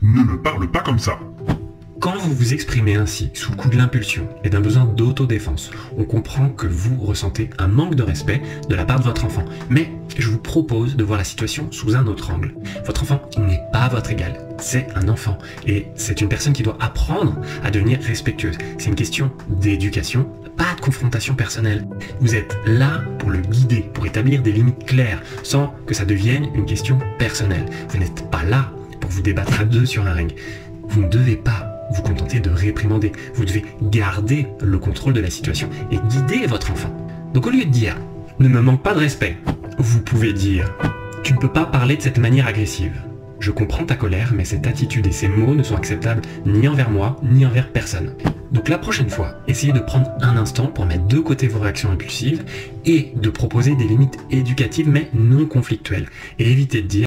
Ne me parle pas comme ça. Quand vous vous exprimez ainsi, sous le coup de l'impulsion et d'un besoin d'autodéfense, on comprend que vous ressentez un manque de respect de la part de votre enfant. Mais je vous propose de voir la situation sous un autre angle. Votre enfant n'est pas votre égal, c'est un enfant. Et c'est une personne qui doit apprendre à devenir respectueuse. C'est une question d'éducation, pas de confrontation personnelle. Vous êtes là pour le guider, pour établir des limites claires, sans que ça devienne une question personnelle. Vous n'êtes pas là pour vous débattre à deux sur un ring. Vous ne devez pas vous contenter de réprimander. Vous devez garder le contrôle de la situation et guider votre enfant. Donc au lieu de dire « ne me manque pas de respect », vous pouvez dire « tu ne peux pas parler de cette manière agressive. Je comprends ta colère, mais cette attitude et ces mots ne sont acceptables ni envers moi, ni envers personne. » Donc la prochaine fois, essayez de prendre un instant pour mettre de côté vos réactions impulsives et de proposer des limites éducatives mais non conflictuelles. Et évitez de dire